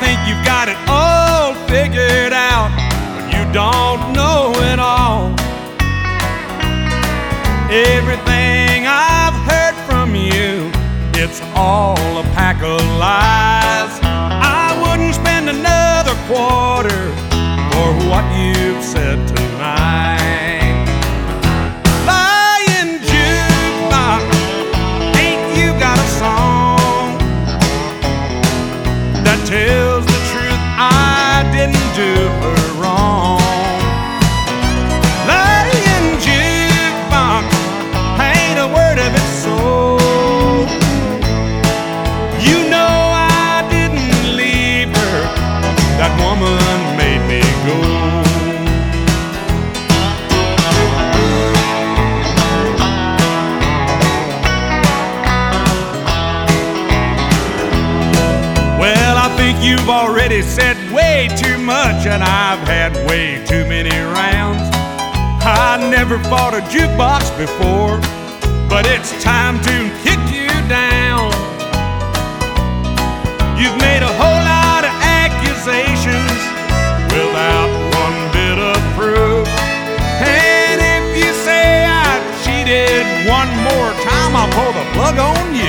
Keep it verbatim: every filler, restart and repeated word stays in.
think you've got it all figured out, but you don't know it all. Everything I've heard from you, it's all a pack of lies. I wouldn't spend another quarter for what you've said tonight. Lying jukebox, ain't you got a song that tells the truth? I didn't do her wrong. Lying jukebox, ain't a word of it so. You know I didn't leave her, that woman made me go. Well, I think you've already said way too much, and I've had way too many rounds. I never fought a jukebox before, but it's time to kick you down. You've made a whole lot of accusations without one bit of proof. And if you say I cheated one more time, I'll pull the plug on you.